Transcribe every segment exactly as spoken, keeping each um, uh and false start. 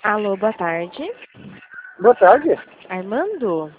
Alô, boa tarde. Boa tarde. Armando?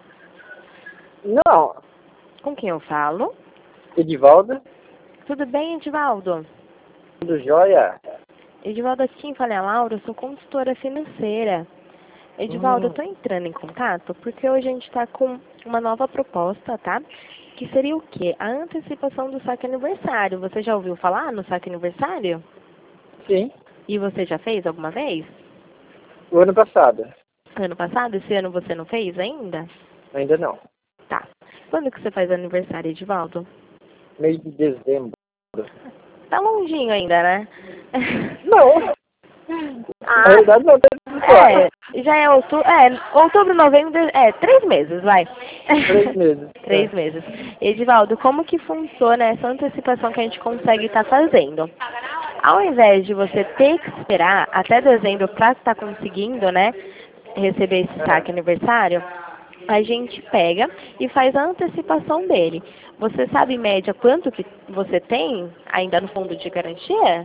Não, Com quem eu falo? Edivaldo, Tudo bem, Edivaldo? tudo jóia? Edivaldo, aqui fala a Laura, eu sou consultora financeira. Edivaldo, eu Hum, tô entrando em contato porque hoje a gente tá com uma nova proposta, tá? Que seria o quê? A antecipação do saque aniversário. Você já ouviu falar no saque aniversário? sim, E você já fez alguma vez? o ano passado. Ano passado? Esse ano você não fez ainda? Ainda não. Tá. Quando que você faz aniversário, Edivaldo? Mês de dezembro. Tá longinho ainda, né? Não, na Ah, realidade não tem claro. é, já é outubro, é, outubro, novembro, é, três meses, vai. Três meses. Três meses. Edivaldo, como que funciona essa antecipação que a gente consegue estar fazendo? Ao invés de você ter que esperar até dezembro para estar conseguindo, né, receber esse É. saque aniversário, a gente pega e faz a antecipação dele. Você sabe, em média, quanto que você tem ainda no fundo de garantia?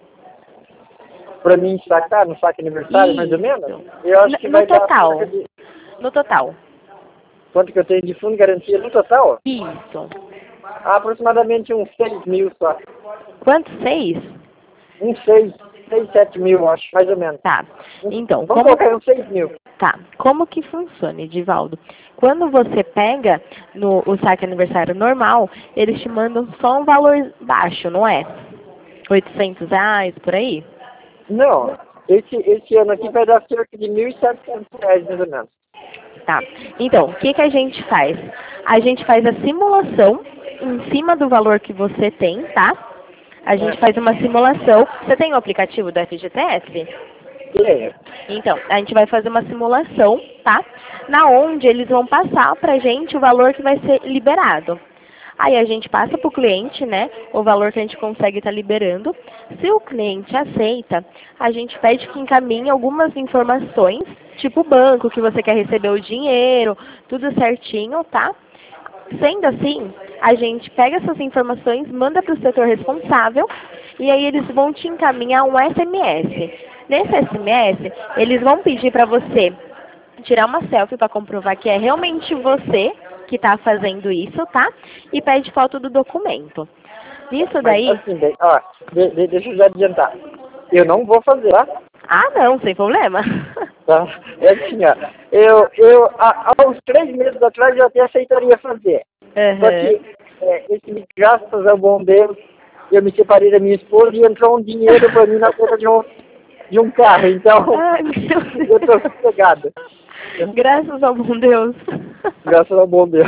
Pra mim sacar no saque aniversário, mais ou menos, Isso. eu acho N- que No vai dar cerca total. de... No total. Quanto que eu tenho de fundo de garantia no total? Isso. Aproximadamente uns seis mil só. Quanto? Seis? Uns seis, seis, sete mil, acho, mais ou menos. Tá. Uns- Então, Vamos como... colocar aí uns seis mil. Tá. Como que funciona, Edivaldo? Quando você pega no o saque aniversário normal, eles te mandam só um valor baixo, não é? Oitocentos reais, por aí? Não, esse, esse ano aqui vai dar cerca de mil e setecentos reais, mais ou menos. Tá. Então, o que que a gente faz? A gente faz a simulação em cima do valor que você tem, tá? A gente É. faz uma simulação. Você tem o aplicativo do F G T S? Tenho. Então, a gente vai fazer uma simulação, tá? Na onde eles vão passar pra gente o valor que vai ser liberado. Aí a gente passa para o cliente, né, o valor que a gente consegue estar liberando. Se o cliente aceita, a gente pede que encaminhe algumas informações, tipo o banco que você quer receber o dinheiro, tudo certinho, tá? Sendo assim, a gente pega essas informações, manda para o setor responsável e aí eles vão te encaminhar um S M S. Nesse S M S, eles vão pedir para você tirar uma selfie para comprovar que é realmente você que está fazendo isso, tá? E pede foto do documento. Nisso Mas daí... assim, bem, ó, de- de- deixa eu já adiantar. Eu não vou fazer, tá? Ah, não, sem problema. Tá? É assim, ó. Eu, eu há, há uns três meses atrás eu até aceitaria fazer. Só Aham. que, é, esse, graças ao bom Deus, eu me separei da minha esposa e entrou um dinheiro para mim na conta de um, de um carro. Então, Ai, meu eu estou Deus. sossegado. Graças ao bom Deus. Graças ao bom Deus.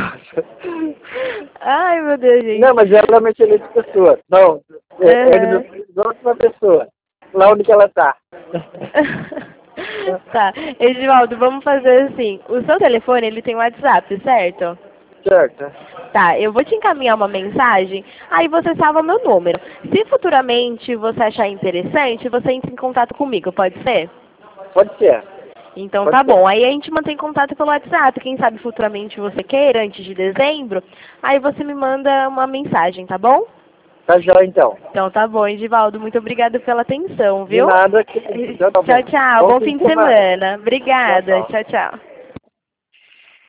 Ai, meu Deus, Não, gente. mas ela é uma excelente pessoa. Não, é, é Aham. uma ótima pessoa. Lá onde que ela está. Tá. Edivaldo, vamos fazer assim. O seu telefone, ele tem WhatsApp, certo? Certo. Tá, eu vou te encaminhar uma mensagem, aí você salva meu número. Se futuramente você achar interessante, você entra em contato comigo, pode ser? Pode ser. Então Pode tá ser. bom. Aí a gente mantém contato pelo WhatsApp. Quem sabe futuramente você queira, antes de dezembro, aí você me manda uma mensagem, tá bom? Tá já então. Então tá bom, Edivaldo. Muito obrigada pela atenção, De viu? nada. Que... Tá Tchau, bom. tchau. Bom Bom fim fim de de semana. semana. Tchau, Obrigada. tchau. Tchau, tchau.